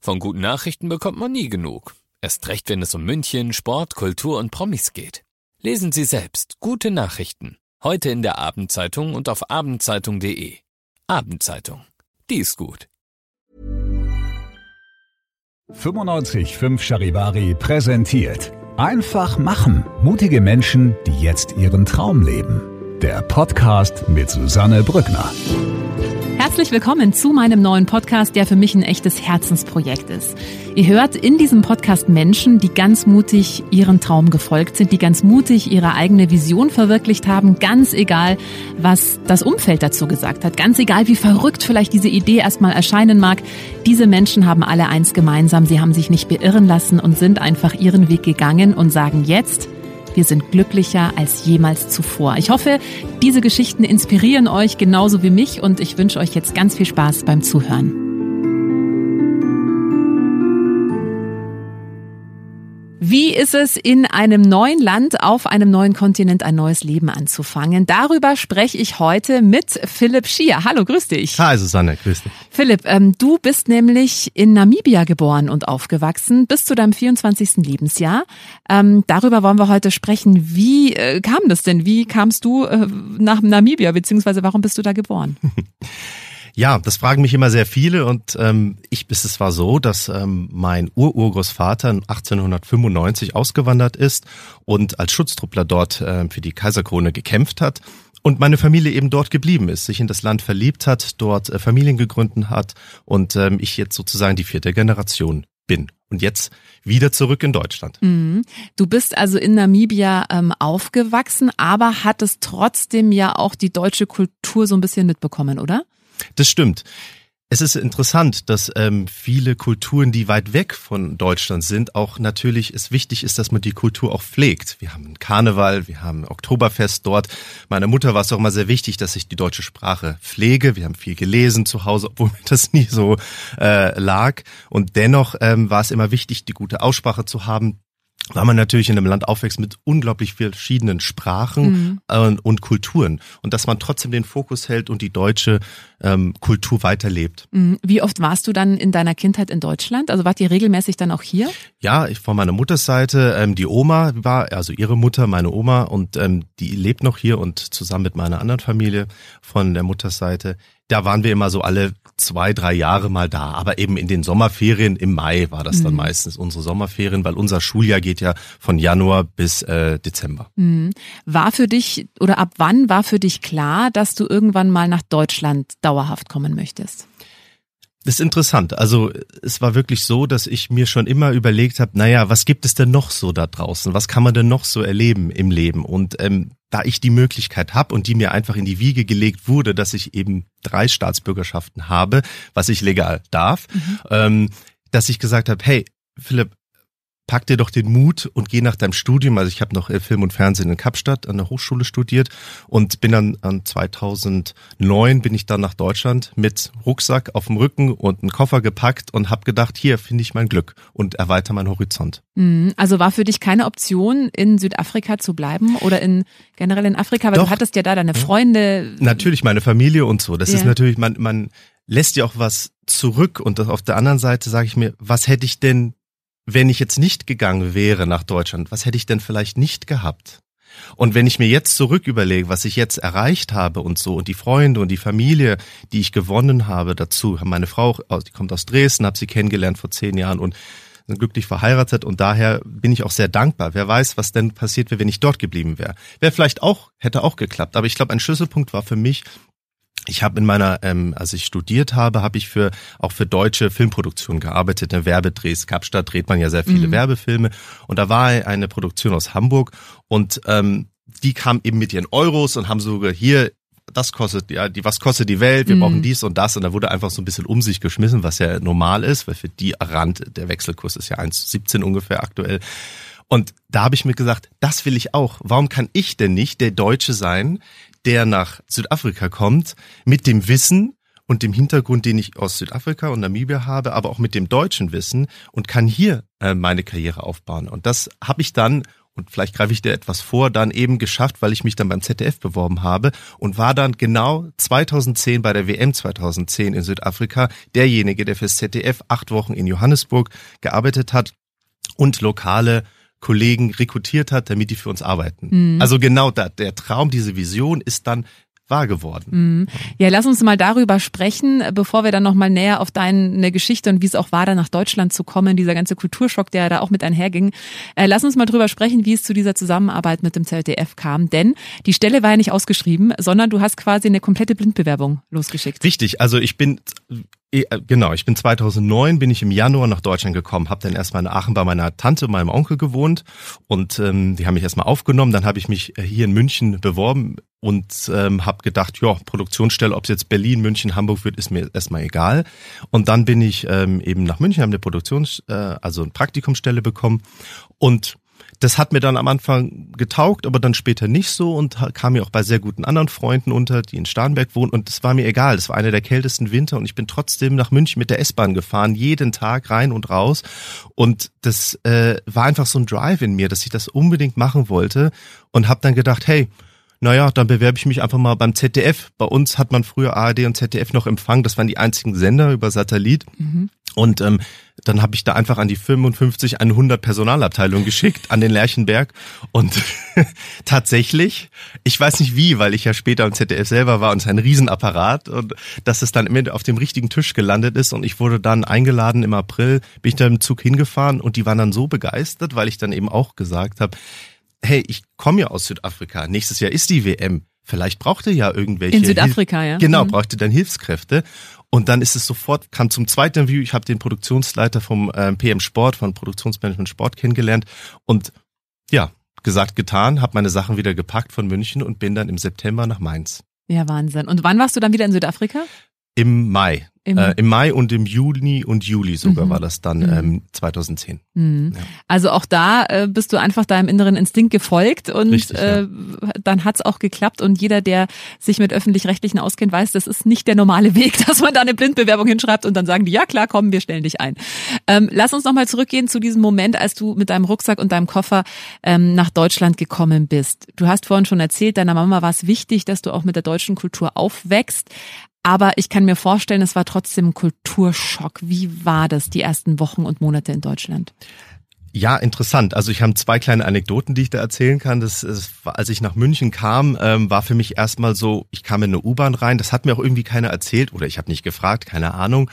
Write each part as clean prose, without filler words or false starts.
Von guten Nachrichten bekommt man nie genug. Erst recht, wenn es um München, Sport, Kultur und Promis geht. Lesen Sie selbst gute Nachrichten. Heute in der Abendzeitung und auf abendzeitung.de. Abendzeitung. Die ist gut. 95.5 Charivari präsentiert. Einfach machen. Mutige Menschen, die jetzt ihren Traum leben. Der Podcast mit Susanne Brückner. Herzlich willkommen zu meinem neuen Podcast, der für mich ein echtes Herzensprojekt ist. Ihr hört in diesem Podcast Menschen, die ganz mutig ihren Traum gefolgt sind, die ganz mutig ihre eigene Vision verwirklicht haben, ganz egal, was das Umfeld dazu gesagt hat, ganz egal, wie verrückt vielleicht diese Idee erstmal erscheinen mag. Diese Menschen haben alle eins gemeinsam, sie haben sich nicht beirren lassen und sind einfach ihren Weg gegangen und sagen jetzt: Wir sind glücklicher als jemals zuvor. Ich hoffe, diese Geschichten inspirieren euch genauso wie mich und ich wünsche euch jetzt ganz viel Spaß beim Zuhören. Wie ist es, in einem neuen Land, auf einem neuen Kontinent ein neues Leben anzufangen? Darüber spreche ich heute mit Philipp Schier. Hallo, grüß dich. Hi Susanne, grüß dich. Philipp, du bist nämlich in Namibia geboren und aufgewachsen, bis zu deinem 24. Lebensjahr. Darüber wollen wir heute sprechen. Wie kam das denn? Wie kamst du nach Namibia, beziehungsweise warum bist du da geboren? Ja, das fragen mich immer sehr viele und es war so, dass mein Urgroßvater 1895 ausgewandert ist und als Schutztruppler dort für die Kaiserkrone gekämpft hat und meine Familie eben dort geblieben ist, sich in das Land verliebt hat, dort Familien gegründet hat und ich jetzt sozusagen die 4. Generation bin. Und jetzt wieder zurück in Deutschland. Du bist also in Namibia aufgewachsen, aber hattest trotzdem ja auch die deutsche Kultur so ein bisschen mitbekommen, oder? Das stimmt. Es ist interessant, dass viele Kulturen, die weit weg von Deutschland sind, auch natürlich es wichtig ist, dass man die Kultur auch pflegt. Wir haben Karneval, wir haben Oktoberfest dort. Meiner Mutter war es auch immer sehr wichtig, dass ich die deutsche Sprache pflege. Wir haben viel gelesen zu Hause, obwohl mir das nie so lag. Und dennoch war es immer wichtig, die gute Aussprache zu haben, weil man natürlich in einem Land aufwächst mit unglaublich verschiedenen Sprachen und Kulturen und dass man trotzdem den Fokus hält und die deutsche Kultur weiterlebt. Wie oft warst du dann in deiner Kindheit in Deutschland? Also wart ihr regelmäßig dann auch hier? Ja, von meiner Mutters Seite, die Oma war, also ihre Mutter, meine Oma, und die lebt noch hier und zusammen mit meiner anderen Familie von der Mutters Seite, da waren wir immer so alle 2-3 Jahre mal da, aber eben in den Sommerferien, im Mai war das dann meistens unsere Sommerferien, weil unser Schuljahr geht ja von Januar bis Dezember. War für dich oder ab wann war für dich klar, dass du irgendwann mal nach Deutschland dauerhaft kommen möchtest? Das ist interessant. Also es war wirklich so, dass ich mir schon immer überlegt habe, naja, was gibt es denn noch so da draußen? Was kann man denn noch so erleben im Leben? Und da ich die Möglichkeit habe und die mir einfach in die Wiege gelegt wurde, dass ich eben 3 Staatsbürgerschaften habe, was ich legal darf, dass ich gesagt habe, hey Philipp, pack dir doch den Mut und geh nach deinem Studium. Also ich habe noch Film und Fernsehen in Kapstadt an der Hochschule studiert und bin dann 2009 bin ich dann nach Deutschland mit Rucksack auf dem Rücken und einen Koffer gepackt und habe gedacht, hier finde ich mein Glück und erweitere meinen Horizont. Also war für dich keine Option, in Südafrika zu bleiben oder generell in Afrika? Weil Doch. Du hattest ja da deine Freunde. Natürlich meine Familie und so. Das ist natürlich, man lässt ja auch was zurück und auf der anderen Seite sage ich mir, was hätte ich denn, wenn ich jetzt nicht gegangen wäre nach Deutschland, was hätte ich denn vielleicht nicht gehabt? Und wenn ich mir jetzt zurück überlege, was ich jetzt erreicht habe und so und die Freunde und die Familie, die ich gewonnen habe dazu, meine Frau, die kommt aus Dresden, habe sie kennengelernt vor 10 Jahren und sind glücklich verheiratet und daher bin ich auch sehr dankbar. Wer weiß, was denn passiert wäre, wenn ich dort geblieben wäre. Hätte auch geklappt. Aber ich glaube, ein Schlüsselpunkt war für mich, ich habe in meiner, als ich studiert habe, habe ich auch für deutsche Filmproduktionen gearbeitet, in Werbedrehs. Kapstadt dreht man ja sehr viele Werbefilme und da war eine Produktion aus Hamburg und die kam eben mit ihren Euros und haben so hier, das kostet, was kostet die Welt, wir brauchen dies und das und da wurde einfach so ein bisschen um sich geschmissen, was ja normal ist, weil für die der Wechselkurs ist ja 1,17 ungefähr aktuell. Und da habe ich mir gesagt, das will ich auch. Warum kann ich denn nicht der Deutsche sein, der nach Südafrika kommt, mit dem Wissen und dem Hintergrund, den ich aus Südafrika und Namibia habe, aber auch mit dem deutschen Wissen und kann hier meine Karriere aufbauen. Und das habe ich dann und vielleicht greife ich dir etwas vor, dann eben geschafft, weil ich mich dann beim ZDF beworben habe und war dann genau 2010 bei der WM 2010 in Südafrika derjenige, der fürs ZDF 8 Wochen in Johannesburg gearbeitet hat und lokale Kollegen rekrutiert hat, damit die für uns arbeiten. Mhm. Also genau das, der Traum, diese Vision ist dann wahr geworden. Ja, lass uns mal darüber sprechen, bevor wir dann nochmal näher auf deine Geschichte und wie es auch war, da nach Deutschland zu kommen, dieser ganze Kulturschock, der da auch mit einherging. Lass uns mal drüber sprechen, wie es zu dieser Zusammenarbeit mit dem ZDF kam, denn die Stelle war ja nicht ausgeschrieben, sondern du hast quasi eine komplette Blindbewerbung losgeschickt. Richtig, also ich bin 2009 bin ich im Januar nach Deutschland gekommen, habe dann erstmal in Aachen bei meiner Tante und meinem Onkel gewohnt und die haben mich erstmal aufgenommen, dann habe ich mich hier in München beworben und habe gedacht, ja, Produktionsstelle, ob es jetzt Berlin, München, Hamburg wird, ist mir erstmal egal. Und dann bin ich eben nach München, habe eine also eine Praktikumsstelle bekommen und das hat mir dann am Anfang getaugt, aber dann später nicht so und kam mir auch bei sehr guten anderen Freunden unter, die in Starnberg wohnen und es war mir egal. Es war einer der kältesten Winter und ich bin trotzdem nach München mit der S-Bahn gefahren, jeden Tag rein und raus und das war einfach so ein Drive in mir, dass ich das unbedingt machen wollte und habe dann gedacht, hey, naja, dann bewerbe ich mich einfach mal beim ZDF. Bei uns hat man früher ARD und ZDF noch empfangen, das waren die einzigen Sender über Satellit. Und dann habe ich da einfach an die 55, 100 Personalabteilung geschickt, an den Lerchenberg. Und tatsächlich, ich weiß nicht wie, weil ich ja später im ZDF selber war und es ist ein Riesenapparat und dass es dann immer auf dem richtigen Tisch gelandet ist und ich wurde dann eingeladen im April, bin ich da im Zug hingefahren und die waren dann so begeistert, weil ich dann eben auch gesagt habe, hey, ich komme ja aus Südafrika, nächstes Jahr ist die WM, vielleicht braucht ihr ja irgendwelche... In Südafrika, ja. Genau, braucht ihr dann Hilfskräfte. Und dann ist es sofort, kam zum zweiten Interview, ich habe den Produktionsleiter vom PM Sport, von Produktionsmanagement Sport kennengelernt und ja, gesagt, getan, habe meine Sachen wieder gepackt von München und bin dann im September nach Mainz. Ja, Wahnsinn. Und wann warst du dann wieder in Südafrika? Im Mai. Im Mai und im Juni und Juli sogar war das dann 2010. Ja. Also auch da bist du einfach deinem inneren Instinkt gefolgt und richtig, ja. Dann hat's auch geklappt und jeder, der sich mit Öffentlich-Rechtlichen auskennt, weiß, das ist nicht der normale Weg, dass man da eine Blindbewerbung hinschreibt und dann sagen die, ja klar, komm, wir stellen dich ein. Lass uns nochmal zurückgehen zu diesem Moment, als du mit deinem Rucksack und deinem Koffer nach Deutschland gekommen bist. Du hast vorhin schon erzählt, deiner Mama war es wichtig, dass du auch mit der deutschen Kultur aufwächst. Aber ich kann mir vorstellen, es war trotzdem ein Kulturschock. Wie war das, die ersten Wochen und Monate in Deutschland? Ja, interessant. Also ich habe 2 kleine Anekdoten, die ich da erzählen kann. Das als ich nach München kam, war für mich erstmal so, ich kam in eine U-Bahn rein, das hat mir auch irgendwie keiner erzählt oder ich habe nicht gefragt, keine Ahnung.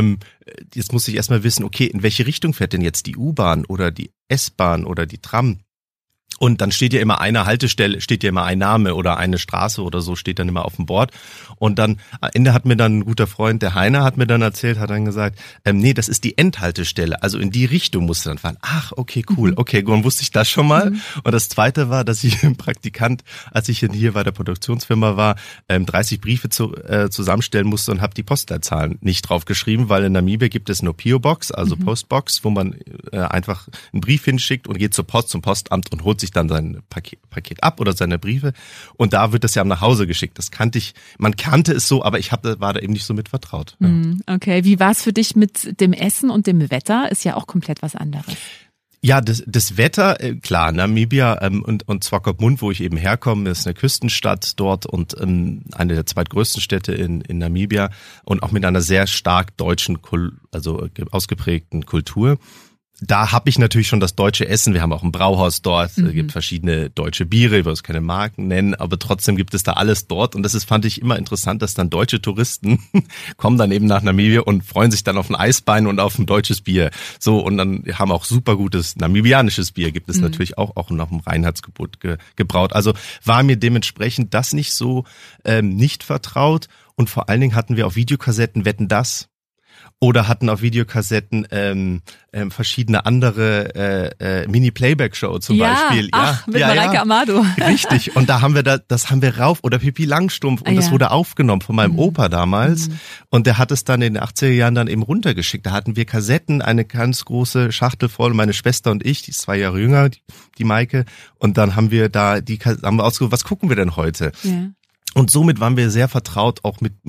Jetzt muss ich erstmal wissen, okay, in welche Richtung fährt denn jetzt die U-Bahn oder die S-Bahn oder die Tram? Und dann steht ja immer eine Haltestelle, steht ja immer ein Name oder eine Straße oder so steht dann immer auf dem Board. Und dann am Ende hat mir dann ein guter Freund, der Heiner, hat mir dann erzählt, hat dann gesagt, nee, das ist die Endhaltestelle. Also in die Richtung musst du dann fahren. Ach, okay, cool. Okay, dann wusste ich das schon mal. Und das Zweite war, dass ich im Praktikant, als ich hier bei der Produktionsfirma war, 30 Briefe zusammenstellen musste und habe die Postleitzahlen nicht draufgeschrieben, weil in Namibia gibt es nur PO-Box, also Postbox, wo man einfach einen Brief hinschickt und geht zur Post, zum Postamt und holt sich dann sein Paket ab oder seine Briefe und da wird das ja nach Hause geschickt. Das man kannte es so, aber war da eben nicht so mit vertraut. Ja. Okay, wie war es für dich mit dem Essen und dem Wetter? Ist ja auch komplett was anderes. Ja, das Wetter, klar, Namibia und Swakopmund, wo ich eben herkomme, ist eine Küstenstadt dort und eine der zweitgrößten Städte in Namibia und auch mit einer sehr stark deutschen, also ausgeprägten Kultur. Da habe ich natürlich schon das deutsche Essen. Wir haben auch ein Brauhaus dort. Es gibt verschiedene deutsche Biere, ich will es keine Marken nennen, aber trotzdem gibt es da alles dort. Und fand ich immer interessant, dass dann deutsche Touristen kommen dann eben nach Namibia und freuen sich dann auf ein Eisbein und auf ein deutsches Bier. So, und dann haben auch super gutes namibianisches Bier, gibt es natürlich auch nach dem Reinheitsgebot gebraut. Also war mir dementsprechend das nicht so nicht vertraut. Und vor allen Dingen hatten wir auf Videokassetten Wetten, dass. Oder hatten auf Videokassetten verschiedene andere Mini-Playback-Show zum Beispiel. Mit Mareike Amado. Richtig. Und das haben wir rauf. Oder Pippi Langstrumpf. Und das wurde aufgenommen von meinem Opa damals. Und der hat es dann in den 80er Jahren dann eben runtergeschickt. Da hatten wir Kassetten, eine ganz große Schachtel voll. Meine Schwester und ich, die ist 2 Jahre jünger, die Maike. Und dann haben wir haben wir ausgesucht, was gucken wir denn heute? Ja. Und somit waren wir sehr vertraut auch mit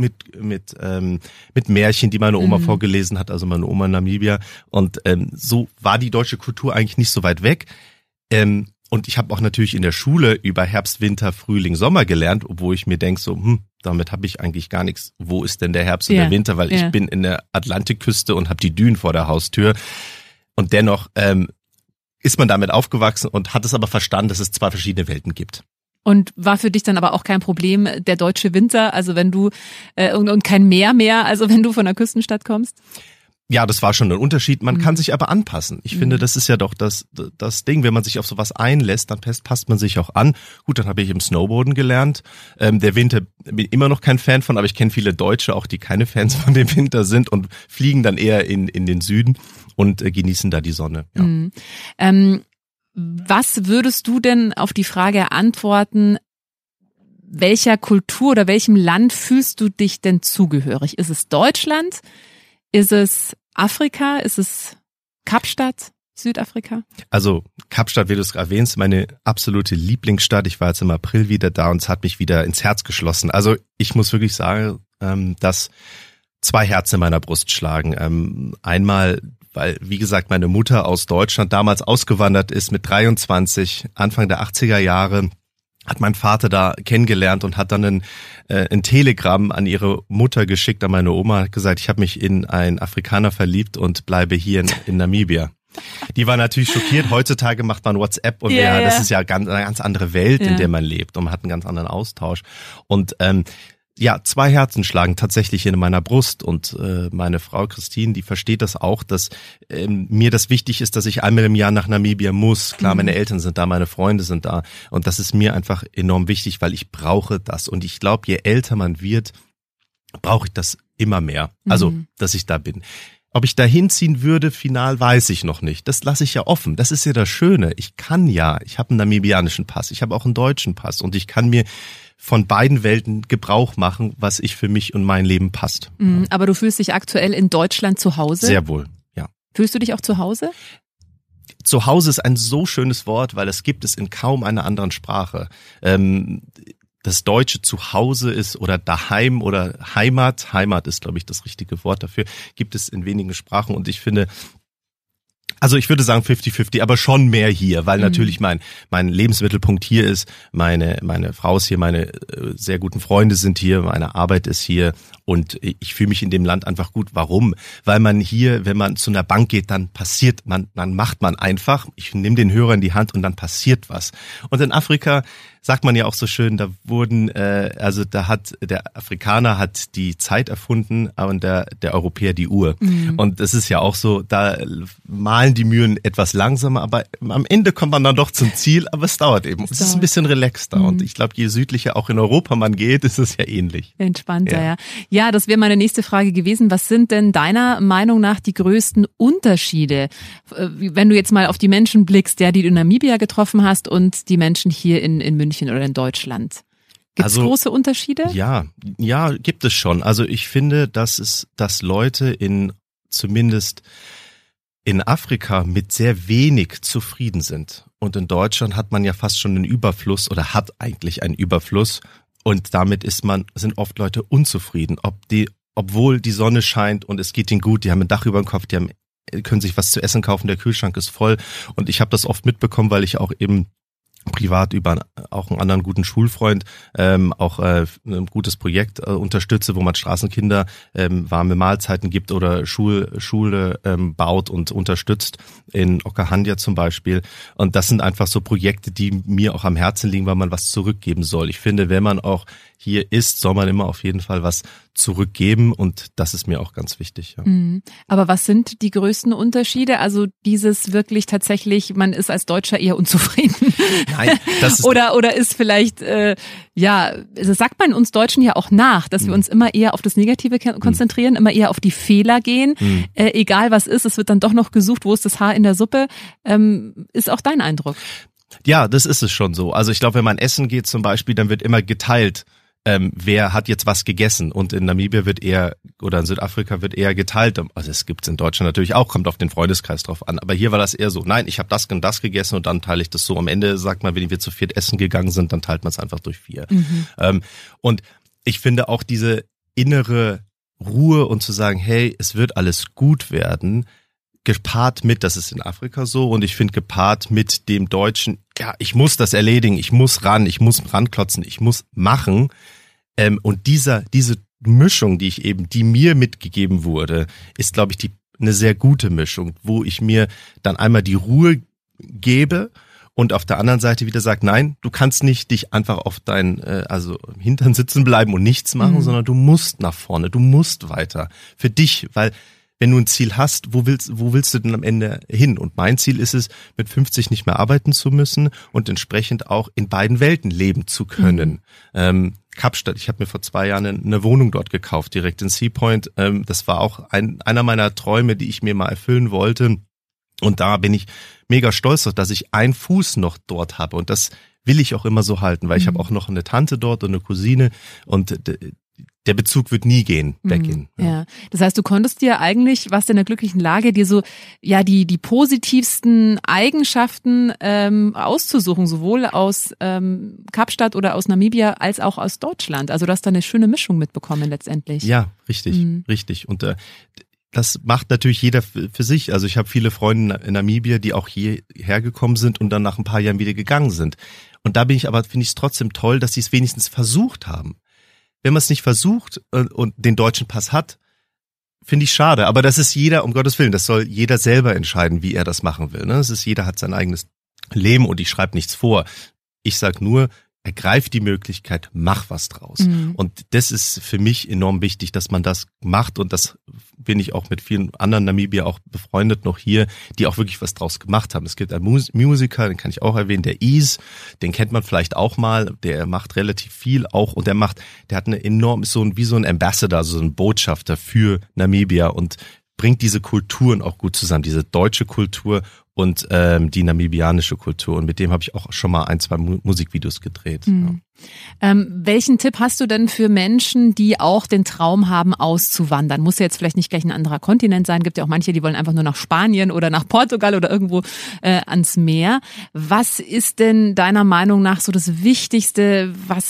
Märchen, die meine Oma vorgelesen hat, also meine Oma in Namibia. Und so war die deutsche Kultur eigentlich nicht so weit weg. Und ich habe auch natürlich in der Schule über Herbst, Winter, Frühling, Sommer gelernt, obwohl ich mir denke so, damit habe ich eigentlich gar nichts. Wo ist denn der Herbst und der Winter? Weil ich bin in der Atlantikküste und habe die Dünen vor der Haustür. Und dennoch ist man damit aufgewachsen und hat es aber verstanden, dass es 2 verschiedene Welten gibt. Und war für dich dann aber auch kein Problem der deutsche Winter, also wenn du und kein Meer mehr, also wenn du von der Küstenstadt kommst? Ja, das war schon ein Unterschied. Man kann sich aber anpassen. Ich finde, das ist ja doch das Ding. Wenn man sich auf sowas einlässt, dann passt man sich auch an. Gut, dann habe ich im Snowboarden gelernt. Der Winter bin ich immer noch kein Fan von, aber ich kenne viele Deutsche auch, die keine Fans von dem Winter sind und fliegen dann eher in den Süden und genießen da die Sonne. Ja. Was würdest du denn auf die Frage antworten, welcher Kultur oder welchem Land fühlst du dich denn zugehörig? Ist es Deutschland? Ist es Afrika? Ist es Kapstadt, Südafrika? Also Kapstadt, wie du es erwähnst, meine absolute Lieblingsstadt. Ich war jetzt im April wieder da und es hat mich wieder ins Herz geschlossen. Also ich muss wirklich sagen, dass 2 Herzen in meiner Brust schlagen. Einmal, weil, wie gesagt, meine Mutter aus Deutschland damals ausgewandert ist mit 23, Anfang der 80er Jahre. Hat mein Vater da kennengelernt und hat dann ein Telegramm an ihre Mutter geschickt, an meine Oma, hat gesagt, ich habe mich in einen Afrikaner verliebt und bleibe hier in Namibia. Die war natürlich schockiert. Heutzutage macht man WhatsApp und das ist ja eine ganz andere Welt, in der man lebt und man hat einen ganz anderen Austausch. Und 2 Herzen schlagen tatsächlich in meiner Brust und meine Frau Christine, die versteht das auch, dass mir das wichtig ist, dass ich einmal im Jahr nach Namibia muss. Klar, meine Eltern sind da, meine Freunde sind da und das ist mir einfach enorm wichtig, weil ich brauche das und ich glaube, je älter man wird, brauche ich das immer mehr, also dass ich da bin. Ob ich da hinziehen würde, final weiß ich noch nicht. Das lasse ich ja offen. Das ist ja das Schöne. Ich habe einen namibianischen Pass, ich habe auch einen deutschen Pass und ich kann mir von beiden Welten Gebrauch machen, was ich für mich und mein Leben passt. Aber du fühlst dich aktuell in Deutschland zu Hause? Sehr wohl, ja. Fühlst du dich auch zu Hause? Zu Hause ist ein so schönes Wort, weil es gibt es in kaum einer anderen Sprache. Das deutsche Zuhause ist oder daheim oder Heimat ist, glaube ich, das richtige Wort dafür, gibt es in wenigen Sprachen und ich finde, also ich würde sagen 50-50, aber schon mehr hier, weil natürlich mein Lebensmittelpunkt hier ist, meine Frau ist hier, meine sehr guten Freunde sind hier, meine Arbeit ist hier und ich fühle mich in dem Land einfach gut. Warum? Weil man hier, wenn man zu einer Bank geht, dann macht man einfach, ich nehme den Hörer in die Hand und dann passiert was. Und in Afrika sagt man ja auch so schön, da hat der Afrikaner hat die Zeit erfunden und der Europäer die Uhr. Und das ist ja auch so, da malen die Mühlen etwas langsamer, aber am Ende kommt man dann doch zum Ziel, aber es dauert eben. Es ist ein bisschen relaxter und ich glaube, je südlicher auch in Europa man geht, ist es ja ähnlich. Entspannter, ja. Ja, das wäre meine nächste Frage gewesen. Was sind denn deiner Meinung nach die größten Unterschiede, wenn du jetzt mal auf die Menschen blickst, die du in Namibia getroffen hast und die Menschen hier in München oder in Deutschland? Gibt es große Unterschiede? Ja, gibt es schon. Also ich finde, dass Leute zumindest in Afrika mit sehr wenig zufrieden sind. Und in Deutschland hat man ja fast schon einen Überfluss oder hat eigentlich einen Überfluss. Und damit sind oft Leute unzufrieden, obwohl die Sonne scheint und es geht ihnen gut, die haben ein Dach über dem Kopf, können sich was zu essen kaufen, der Kühlschrank ist voll. Und ich habe das oft mitbekommen, weil ich auch eben privat über auch einen anderen guten Schulfreund auch ein gutes Projekt unterstütze, wo man Straßenkinder warme Mahlzeiten gibt oder Schule baut und unterstützt, in Okahandja zum Beispiel. Und das sind einfach so Projekte, die mir auch am Herzen liegen, weil man was zurückgeben soll. Ich finde, wenn man auch hier ist, soll man immer auf jeden Fall was zurückgeben und das ist mir auch ganz wichtig. Ja. Aber was sind die größten Unterschiede? Also dieses wirklich tatsächlich, man ist als Deutscher eher unzufrieden. Nein, das ist oder ist vielleicht, das sagt man uns Deutschen ja auch nach, dass wir uns immer eher auf das Negative konzentrieren, immer eher auf die Fehler gehen. Egal was ist, es wird dann doch noch gesucht, wo ist das Haar in der Suppe. Ist auch dein Eindruck? Ja, das ist es schon so. Also ich glaube, wenn man essen geht zum Beispiel, dann wird immer geteilt. Wer hat jetzt was gegessen? Und in Namibia oder in Südafrika wird eher geteilt. Also es gibt's in Deutschland natürlich auch, kommt auf den Freundeskreis drauf an. Aber hier war das eher so, nein, ich habe das und das gegessen und dann teile ich das so. Am Ende sagt man, wenn wir zu 4 essen gegangen sind, dann teilt man es einfach durch 4. Und ich finde auch diese innere Ruhe und zu sagen, hey, es wird alles gut werden, gepaart mit, das ist in Afrika so, und ich finde gepaart mit dem Deutschen, ich muss das erledigen, ich muss ranklotzen, ich muss machen. Und diese Mischung, die mir mitgegeben wurde, ist, glaube ich, eine sehr gute Mischung, wo ich mir dann einmal die Ruhe gebe und auf der anderen Seite wieder sage, nein, du kannst nicht dich einfach auf dein Hintern sitzen bleiben und nichts machen, sondern du musst nach vorne, du musst weiter. Für dich, weil wenn du ein Ziel hast, wo willst du denn am Ende hin? Und mein Ziel ist es, mit 50 nicht mehr arbeiten zu müssen und entsprechend auch in beiden Welten leben zu können. Kapstadt, ich habe mir vor 2 Jahren eine Wohnung dort gekauft, direkt in Sea Point. Das war auch einer meiner Träume, die ich mir mal erfüllen wollte. Und da bin ich mega stolz drauf, dass ich einen Fuß noch dort habe. Und das will ich auch immer so halten, weil ich habe auch noch eine Tante dort und eine Cousine und der Bezug wird nie weggehen. Ja. Das heißt, du konntest dir eigentlich, warst in der glücklichen Lage, dir so die positivsten Eigenschaften auszusuchen, sowohl aus Kapstadt oder aus Namibia als auch aus Deutschland. Also du hast da eine schöne Mischung mitbekommen letztendlich. Ja, richtig. Und das macht natürlich jeder für sich. Also ich habe viele Freunde in Namibia, die auch hierher gekommen sind und dann nach ein paar Jahren wieder gegangen sind. Und da finde ich es trotzdem toll, dass sie es wenigstens versucht haben. Wenn man es nicht versucht und den deutschen Pass hat, finde ich schade. Aber das ist jeder, um Gottes Willen, das soll jeder selber entscheiden, wie er das machen will. Ne? Jeder hat sein eigenes Leben und ich schreibe nichts vor. Ich sage nur, ergreif die Möglichkeit, mach was draus. Und das ist für mich enorm wichtig, dass man das macht und das bin ich auch mit vielen anderen Namibier auch befreundet noch hier, die auch wirklich was draus gemacht haben. Es gibt einen Musiker, den kann ich auch erwähnen, der Ease, den kennt man vielleicht auch mal, der macht relativ viel auch und der hat eine enorm, ist wie so ein Ambassador, also so ein Botschafter für Namibia und bringt diese Kulturen auch gut zusammen, diese deutsche Kultur und die namibianische Kultur. Und mit dem habe ich auch schon mal 1-2 Musikvideos gedreht. Ja. Welchen Tipp hast du denn für Menschen, die auch den Traum haben, auszuwandern? Muss ja jetzt vielleicht nicht gleich ein anderer Kontinent sein. Gibt ja auch manche, die wollen einfach nur nach Spanien oder nach Portugal oder irgendwo ans Meer. Was ist denn deiner Meinung nach so das Wichtigste,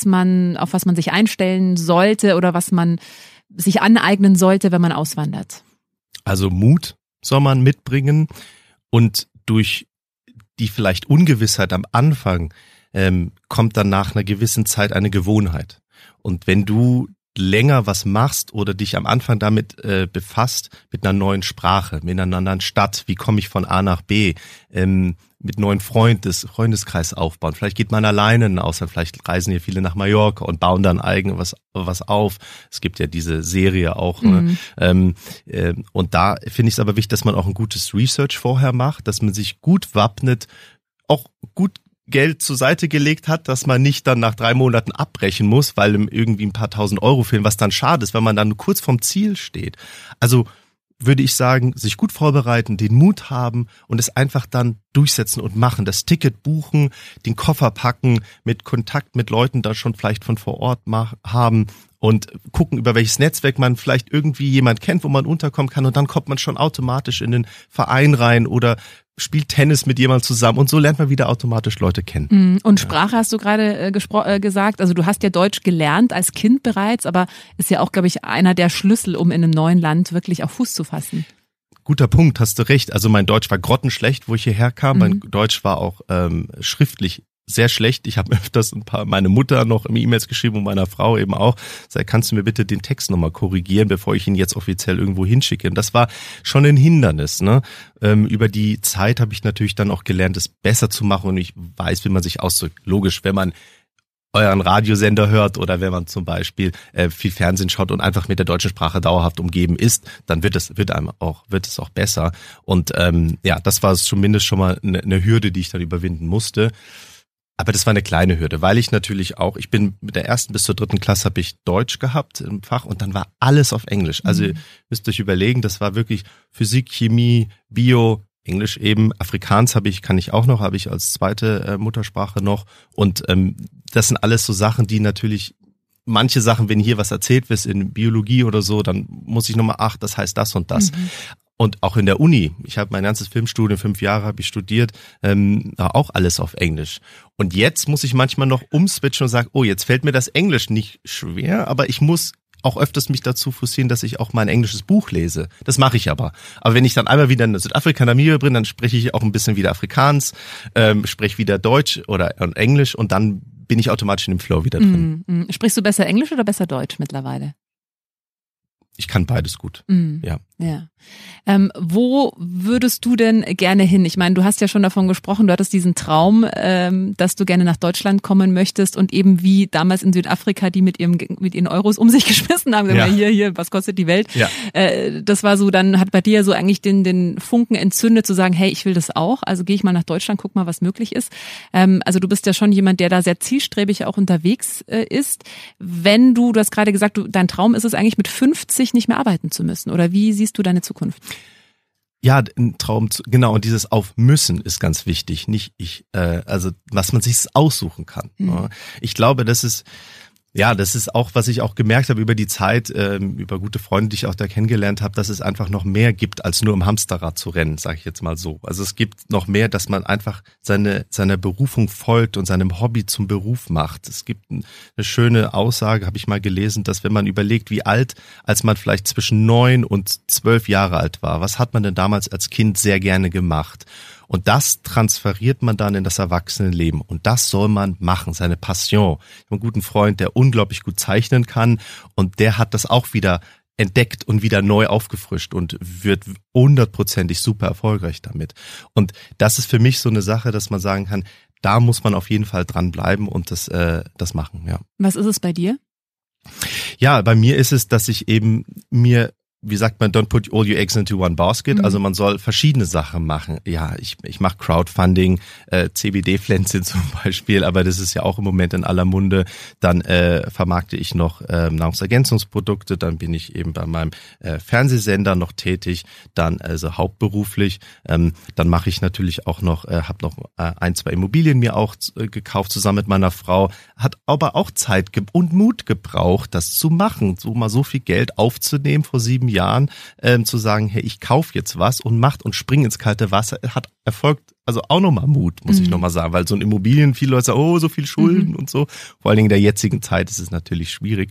auf was man sich einstellen sollte oder was man sich aneignen sollte, wenn man auswandert? Also Mut soll man mitbringen und durch die vielleicht Ungewissheit am Anfang kommt dann nach einer gewissen Zeit eine Gewohnheit. Und wenn du länger was machst oder dich am Anfang damit befasst, mit einer neuen Sprache, mit einer anderen Stadt, wie komme ich von A nach B, mit neuen Freundeskreis aufbauen. Vielleicht geht man alleine in den Ausland, vielleicht reisen hier viele nach Mallorca und bauen dann eigen was auf. Es gibt ja diese Serie auch. Ne? Und da finde ich es aber wichtig, dass man auch ein gutes Research vorher macht, dass man sich gut wappnet, auch gut Geld zur Seite gelegt hat, dass man nicht dann nach 3 Monaten abbrechen muss, weil ihm irgendwie ein paar 1.000 Euro fehlen, was dann schade ist, weil man dann kurz vorm Ziel steht. Also würde ich sagen, sich gut vorbereiten, den Mut haben und es einfach dann durchsetzen und machen. Das Ticket buchen, den Koffer packen, mit Kontakt mit Leuten da schon vielleicht von vor Ort haben und gucken, über welches Netzwerk man vielleicht irgendwie jemand kennt, wo man unterkommen kann und dann kommt man schon automatisch in den Verein rein oder spielt Tennis mit jemandem zusammen und so lernt man wieder automatisch Leute kennen. Und Sprache hast du gerade gesagt, also du hast ja Deutsch gelernt als Kind bereits, aber ist ja auch, glaube ich, einer der Schlüssel, um in einem neuen Land wirklich auf Fuß zu fassen. Guter Punkt, hast du recht. Also mein Deutsch war grottenschlecht, wo ich hierher kam. Mein Deutsch war auch schriftlich sehr schlecht. Ich habe öfters meine Mutter noch E-Mails geschrieben und meiner Frau eben auch. Sag, kannst du mir bitte den Text nochmal korrigieren, bevor ich ihn jetzt offiziell irgendwo hinschicke? Und das war schon ein Hindernis. Ne? Über die Zeit habe ich natürlich dann auch gelernt, es besser zu machen und ich weiß, wie man sich ausdrückt. Logisch, wenn man euren Radiosender hört oder wenn man zum Beispiel viel Fernsehen schaut und einfach mit der deutschen Sprache dauerhaft umgeben ist, dann wird es auch besser. Und das war zumindest schon mal eine Hürde, die ich dann überwinden musste. Aber das war eine kleine Hürde, weil ich natürlich auch, ich bin mit der 1. bis zur 3. Klasse habe ich Deutsch gehabt im Fach und dann war alles auf Englisch. Also ihr müsst euch überlegen, das war wirklich Physik, Chemie, Bio, Englisch eben, Afrikaans habe ich als zweite Muttersprache noch und das sind alles so Sachen, die natürlich, manche Sachen, wenn hier was erzählt wird in Biologie oder so, dann muss ich nochmal, das heißt das und das. Und auch in der Uni, ich habe mein ganzes Filmstudium, 5 Jahre habe ich studiert, auch alles auf Englisch. Und jetzt muss ich manchmal noch umswitchen und sagen, jetzt fällt mir das Englisch nicht schwer, aber ich muss auch öfters mich dazu forcieren, dass ich auch mal ein englisches Buch lese. Das mache ich aber. Aber wenn ich dann einmal wieder in Südafrika, Namibia bin, dann spreche ich auch ein bisschen wieder Afrikaans, spreche wieder Deutsch oder Englisch und dann bin ich automatisch in dem Flow wieder drin. Sprichst du besser Englisch oder besser Deutsch mittlerweile? Ich kann beides gut, ja. Wo würdest du denn gerne hin? Ich meine, du hast ja schon davon gesprochen, du hattest diesen Traum, dass du gerne nach Deutschland kommen möchtest und eben wie damals in Südafrika, die mit ihren Euros um sich geschmissen haben, gesagt, hier, was kostet die Welt? Ja. Das war so, dann hat bei dir so eigentlich den Funken entzündet, zu sagen, hey, ich will das auch, also gehe ich mal nach Deutschland, guck mal, was möglich ist. Also du bist ja schon jemand, der da sehr zielstrebig auch unterwegs ist. Wenn du hast gerade gesagt, dein Traum ist es eigentlich mit 50 nicht mehr arbeiten zu müssen, oder wie siehst du deine Zukunft? Ja, ein Traum, genau, und dieses auf müssen ist ganz wichtig, nicht also was man sich aussuchen kann. Ich glaube, das ist auch, was ich auch gemerkt habe über die Zeit, über gute Freunde, die ich auch da kennengelernt habe, dass es einfach noch mehr gibt, als nur im Hamsterrad zu rennen, sage ich jetzt mal so. Also es gibt noch mehr, dass man einfach seiner Berufung folgt und seinem Hobby zum Beruf macht. Es gibt eine schöne Aussage, habe ich mal gelesen, dass wenn man überlegt, wie alt, als man vielleicht zwischen 9 und 12 Jahre alt war, was hat man denn damals als Kind sehr gerne gemacht? Und das transferiert man dann in das Erwachsenenleben. Und das soll man machen, seine Passion. Ich habe einen guten Freund, der unglaublich gut zeichnen kann. Und der hat das auch wieder entdeckt und wieder neu aufgefrischt und wird 100%ig super erfolgreich damit. Und das ist für mich so eine Sache, dass man sagen kann, da muss man auf jeden Fall dranbleiben und das machen, ja. Was ist es bei dir? Ja, bei mir ist es, dass ich eben wie sagt man, don't put all your eggs into one basket. Also man soll verschiedene Sachen machen. Ja, ich mache Crowdfunding, CBD-Pflänzchen zum Beispiel, aber das ist ja auch im Moment in aller Munde. Dann vermarkte ich noch Nahrungsergänzungsprodukte, dann bin ich eben bei meinem Fernsehsender noch tätig, dann also hauptberuflich. Dann mache ich natürlich auch noch, habe noch 1, 2 Immobilien mir auch gekauft, zusammen mit meiner Frau. Hat aber auch Zeit und Mut gebraucht, das zu machen, so mal so viel Geld aufzunehmen vor 7 Jahren, zu sagen, hey, ich kaufe jetzt was und spring ins kalte Wasser, hat erfolgt, also auch nochmal Mut, muss ich nochmal sagen, weil so ein Immobilien, viele Leute sagen, so viel Schulden und so, vor allen Dingen in der jetzigen Zeit ist es natürlich schwierig.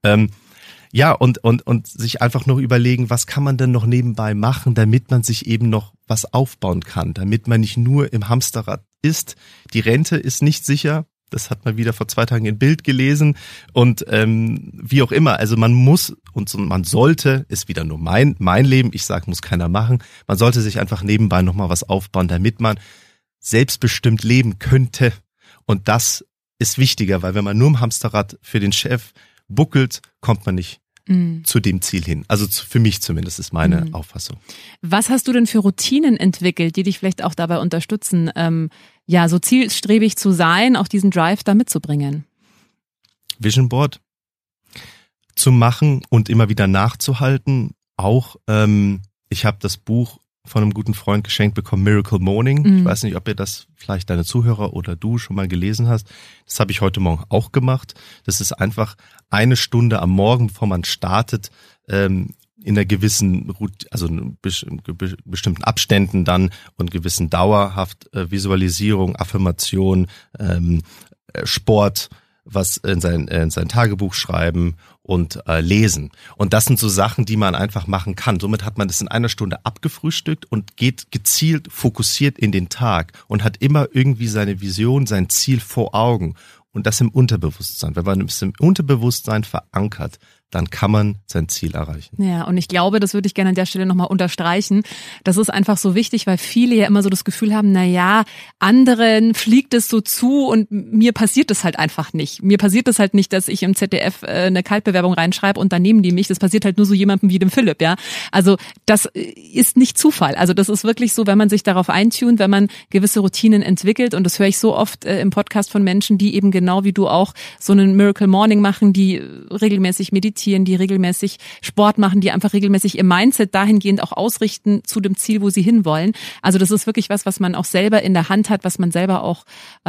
Ja, und sich einfach noch überlegen, was kann man denn noch nebenbei machen, damit man sich eben noch was aufbauen kann, damit man nicht nur im Hamsterrad ist. Die Rente ist nicht sicher. Das hat man wieder vor 2 Tagen in Bild gelesen und wie auch immer, also man muss und man sollte, ist wieder nur mein Leben, ich sage, muss keiner machen, man sollte sich einfach nebenbei nochmal was aufbauen, damit man selbstbestimmt leben könnte und das ist wichtiger, weil wenn man nur im Hamsterrad für den Chef buckelt, kommt man nicht zu dem Ziel hin. Also für mich zumindest ist meine Auffassung. Was hast du denn für Routinen entwickelt, die dich vielleicht auch dabei unterstützen, so zielstrebig zu sein, auch diesen Drive da mitzubringen? Vision Board zu machen und immer wieder nachzuhalten. Auch, ich habe das Buch von einem guten Freund geschenkt bekommen, Miracle Morning. Ich weiß nicht, ob ihr das vielleicht deine Zuhörer oder du schon mal gelesen hast. Das habe ich heute Morgen auch gemacht. Das ist einfach 1 Stunde am Morgen, bevor man startet, in einer gewissen, also bestimmten Abständen dann und gewissen dauerhaft Visualisierung, Affirmation, Sport, was in sein Tagebuch schreiben und lesen. Und das sind so Sachen, die man einfach machen kann. Somit hat man das in 1 Stunde abgefrühstückt und geht gezielt fokussiert in den Tag und hat immer irgendwie seine Vision, sein Ziel vor Augen. Und das im Unterbewusstsein. Wenn man es im Unterbewusstsein verankert, dann kann man sein Ziel erreichen. Ja, und ich glaube, das würde ich gerne an der Stelle nochmal unterstreichen. Das ist einfach so wichtig, weil viele ja immer so das Gefühl haben, anderen fliegt es so zu und mir passiert es halt einfach nicht. Mir passiert es halt nicht, dass ich im ZDF eine Kaltbewerbung reinschreibe und dann nehmen die mich. Das passiert halt nur so jemandem wie dem Philipp, ja. Also das ist nicht Zufall. Also das ist wirklich so, wenn man sich darauf eintunt, wenn man gewisse Routinen entwickelt, und das höre ich so oft im Podcast von Menschen, die eben genau wie du auch so einen Miracle Morning machen, die regelmäßig meditieren, die regelmäßig Sport machen, die einfach regelmäßig ihr Mindset dahingehend auch ausrichten zu dem Ziel, wo sie hinwollen. Also das ist wirklich was man auch selber in der Hand hat, was man selber auch,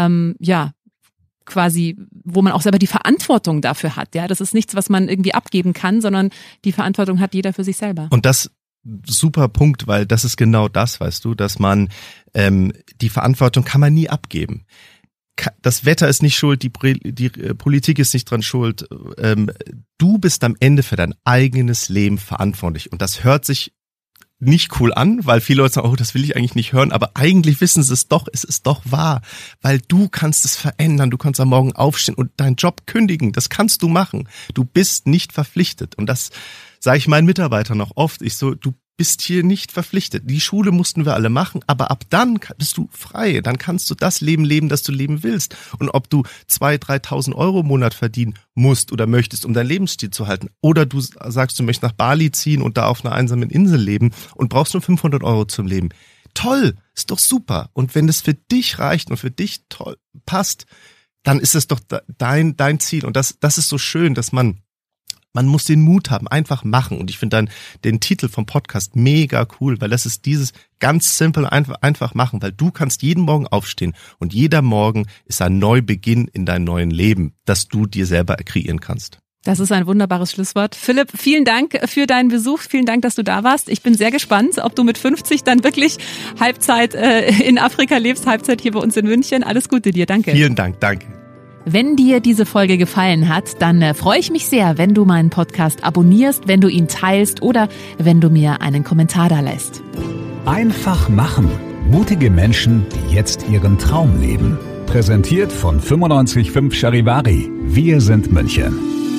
quasi, wo man auch selber die Verantwortung dafür hat. Ja, das ist nichts, was man irgendwie abgeben kann, sondern die Verantwortung hat jeder für sich selber. Und das super Punkt, weil das ist genau das, weißt du, dass man die Verantwortung kann man nie abgeben. das Wetter ist nicht schuld, die Politik ist nicht dran schuld. Du bist am Ende für dein eigenes Leben verantwortlich. Und das hört sich nicht cool an, weil viele Leute sagen, oh, das will ich eigentlich nicht hören, aber eigentlich wissen sie es ist doch wahr, weil du kannst es verändern, du kannst am Morgen aufstehen und deinen Job kündigen, das kannst du machen. Du bist nicht verpflichtet und das sage ich meinen Mitarbeitern noch oft, du bist hier nicht verpflichtet. Die Schule mussten wir alle machen, aber ab dann bist du frei. Dann kannst du das Leben leben, das du leben willst. Und ob du 2.000, 3.000 Euro im Monat verdienen musst oder möchtest, um deinen Lebensstil zu halten, oder du sagst, du möchtest nach Bali ziehen und da auf einer einsamen Insel leben und brauchst nur 500 Euro zum Leben. Toll, ist doch super. Und wenn es für dich reicht und für dich toll passt, dann ist es doch dein Ziel. Und das ist so schön, dass man muss den Mut haben, einfach machen. Und ich finde dann den Titel vom Podcast mega cool, weil das ist dieses ganz simpel, einfach machen, weil du kannst jeden Morgen aufstehen und jeder Morgen ist ein Neubeginn in deinem neuen Leben, das du dir selber kreieren kannst. Das ist ein wunderbares Schlusswort. Philipp, vielen Dank für deinen Besuch. Vielen Dank, dass du da warst. Ich bin sehr gespannt, ob du mit 50 dann wirklich Halbzeit in Afrika lebst, Halbzeit hier bei uns in München. Alles Gute dir. Danke. Vielen Dank. Danke. Wenn dir diese Folge gefallen hat, dann freue ich mich sehr, wenn du meinen Podcast abonnierst, wenn du ihn teilst oder wenn du mir einen Kommentar da lässt. Einfach machen. Mutige Menschen, die jetzt ihren Traum leben. Präsentiert von 95.5 Charivari. Wir sind München.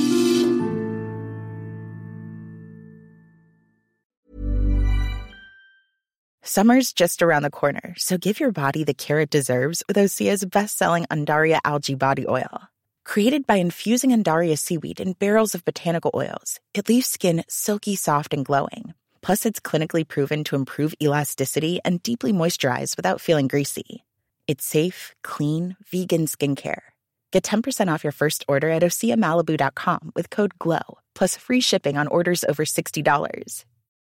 Summer's just around the corner, so give your body the care it deserves with Osea's best-selling Undaria Algae Body Oil. Created by infusing Undaria seaweed in barrels of botanical oils, it leaves skin silky soft and glowing. Plus, it's clinically proven to improve elasticity and deeply moisturize without feeling greasy. It's safe, clean, vegan skincare. Get 10% off your first order at OseaMalibu.com with code GLOW, plus free shipping on orders over $60.